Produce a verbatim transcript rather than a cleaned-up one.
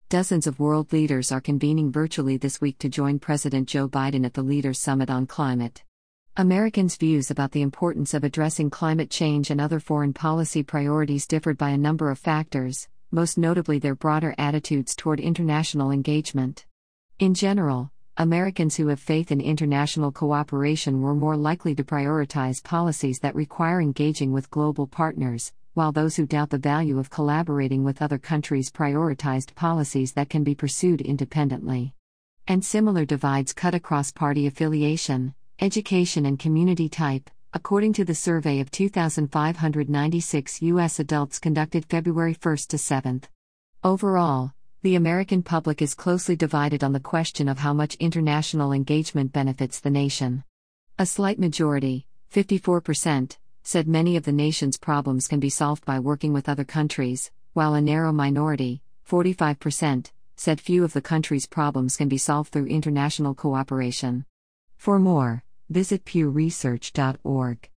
Dozens of world leaders are convening virtually this week to join President Joe Biden at the Leaders' Summit on Climate. Americans' views about the importance of addressing climate change and other foreign policy priorities differed by a number of factors, most notably their broader attitudes toward international engagement. In general, Americans who have faith in international cooperation were more likely to prioritize policies that require engaging with global partners, while those who doubt the value of collaborating with other countries prioritized policies that can be pursued independently. And similar divides cut across party affiliation, education, and community type, according to the survey of two thousand five hundred ninety-six U S adults conducted February first to seventh. Overall, the American public is closely divided on the question of how much international engagement benefits the nation. A slight majority, fifty-four percent, said many of the nation's problems can be solved by working with other countries, while a narrow minority, forty-five percent, said few of the country's problems can be solved through international cooperation. For more, visit pew research dot org.